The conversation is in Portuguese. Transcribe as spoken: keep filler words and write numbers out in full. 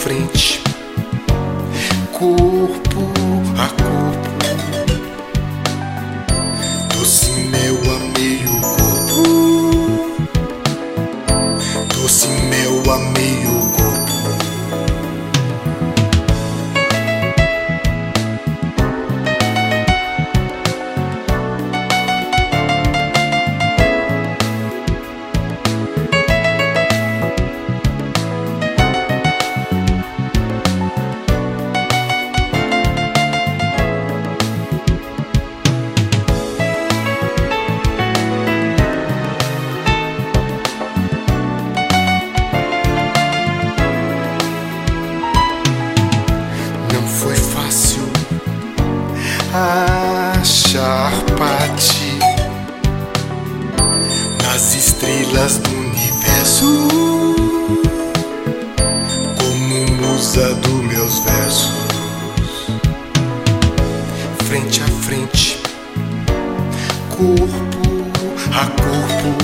frente, corpo a corpo. Doce mel a meio corpo, doce mel a meio corpo. Achar parte nas estrelas do universo, como musa dos meus versos. Frente a frente, corpo a corpo.